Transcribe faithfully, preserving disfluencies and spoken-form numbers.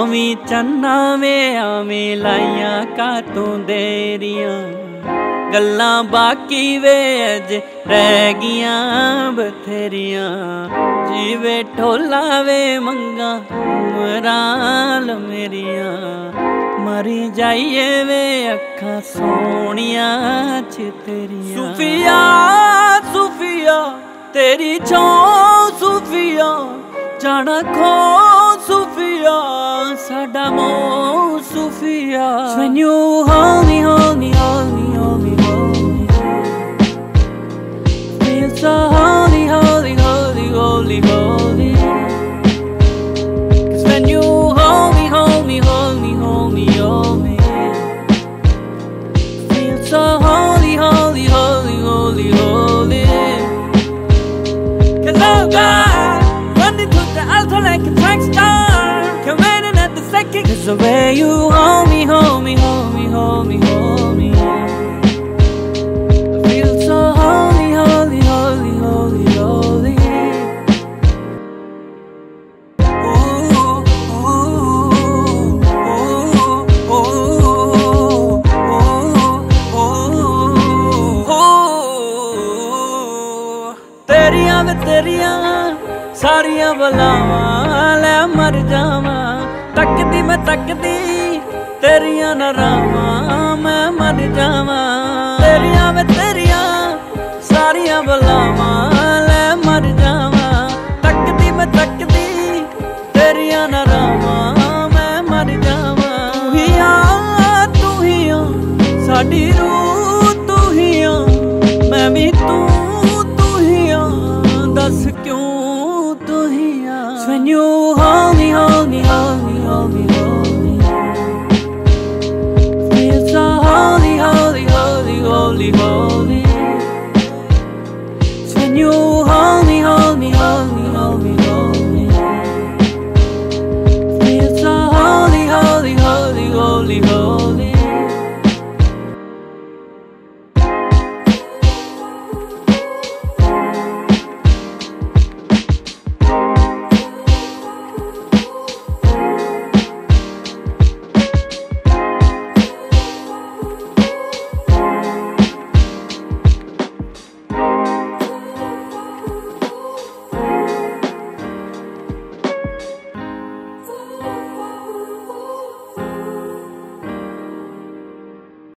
आवी चन्ना वे आवी लाइया कातों देरियां गल्लां बाकी वे अज रह गियां बथेरियां जीवे ढोला वे मंगा उमराल मेरियां मरी जाइए वे अखा सोनिया च तेरियां सूफिया सूफिया तेरी छो सूफिया जाना खो सूफिया साडा मो सूफिया when you hold me hold me hold me hold me hold me feel so holy holy holy holy holy cause when you hold me hold me hold me hold me hold me feel so holy holy holy holy holy cause oh God running to the altar like a track star coming at the second cause the way you hold me hold me hold me hold me hold me I feel so holy holy holy holy holy ooh ooh ooh ooh ooh ooh तेरियां वे तेरियां सारियां बलावां लै मर जावां तकदी मैं तकदी तेरियां नरावां मैं मर जावां तेरियां वे तेरियां सारियां बलावां लै मर जावां तकदी मैं तकदी तेरियां नरावां मैं मर जावां तू ही आ तू ही आ साडी